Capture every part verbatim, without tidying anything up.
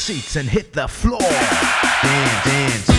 seats and hit the floor. Dance, dance.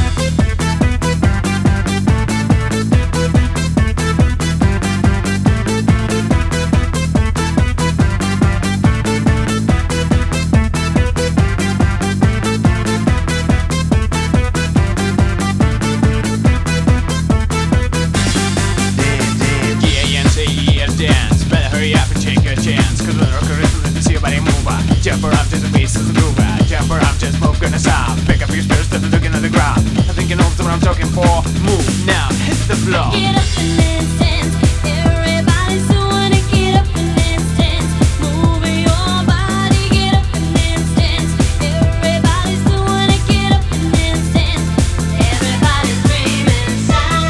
Jump around to the bass of the groove. Jump around, just move, gonna stop. Pick up your spirits, start looking at the ground. I think you know what I'm talking for. Move now, hit the floor. Get up and dance, dance. Everybody's doing it. Get up and dance, dance. Move your body. Get up and dance, dance. Everybody's doing it. Get up and dance, dance. Everybody's dreaming time,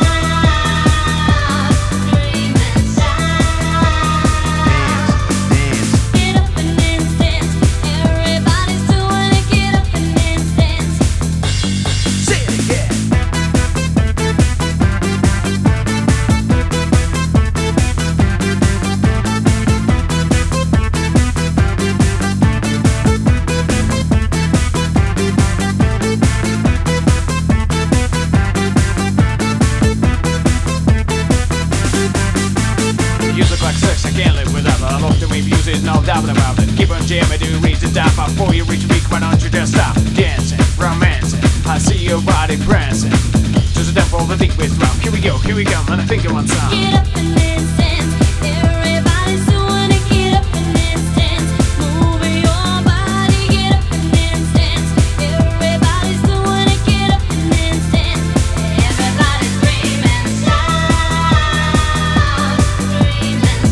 dreaming time. Get up and dance, dance. Everybody's doing it. Get up and dance, dance. Say it again. You look like sex, I can't live without it. I love the way music is no doubt about it. Keep on jamming, do reach the top. Before you reach the peak, why don't you just stop dancing, romancing? I see your body prancing to the tempo of the deep bass drum. Here we go, here we go, and I think of one song. Get up and dance, dance. Everybody's doing it. Get up and dance, dance. Move your body. Get up and dance, dance. Everybody's doing it. Get up and dance, dance. Everybody's dreaming time, dreaming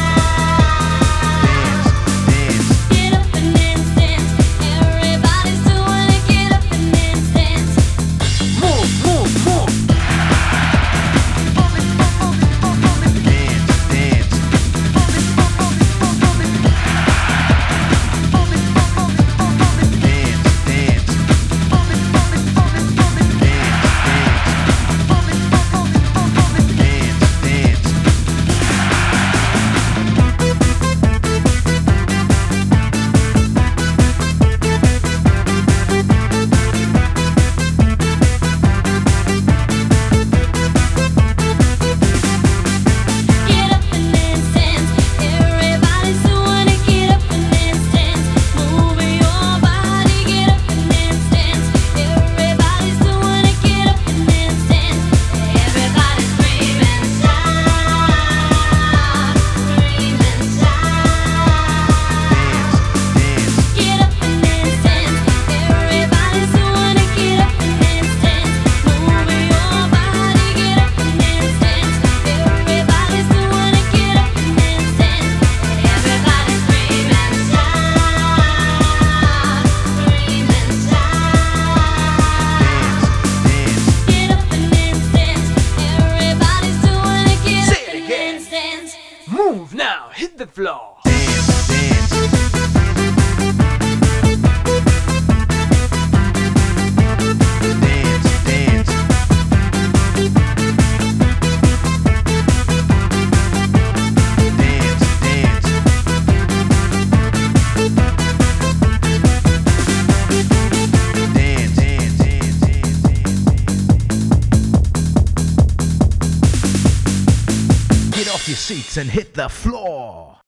time. Get up and dance, dance. Everybody's doing it. Get up and dance, dance. Move, move, move. Get up and dance, dance. Everybody's doing it. Get up and dance, dance. Move your body. Get up and dance, dance. Everybody's doing it. Get up and dance, dance. Everybody's dreaming time, dreaming time. Get up and dance, dance. Everybody's doing it. Get up and dance, dance. Move your body. Get up and dance, dance. Everybody's doing it. Get up and dance, dance. Everybody's dreaming time, dreaming time. Get up and dance, dance. Everybody's doing it. Get Say up it and again. dance, dance. Move now, hit the floor. Dance, dance. Dance, dance. Dance, dance. Dance, dance, dance, dance, dance. Get off your seats and hit the floor.